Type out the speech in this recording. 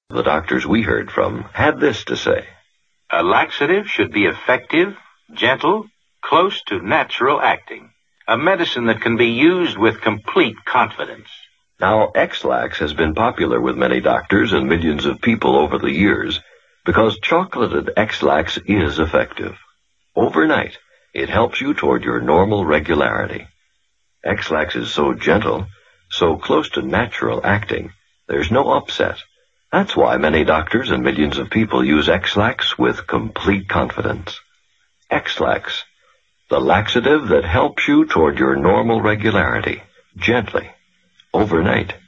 The doctors we heard from had this to say. A laxative should be effective, gentle, close to natural acting. A medicine that can be used with complete confidence. Now, X-Lax has been popular with many doctors and millions of people over the years because chocolated X-Lax is effective. Overnight, it helps you toward your normal regularity. X-Lax is so gentle, so close to natural acting, there's no upset. That's why many doctors and millions of people use X-Lax with complete confidence. X-Lax, the laxative that helps you toward your normal regularity, gently, overnight.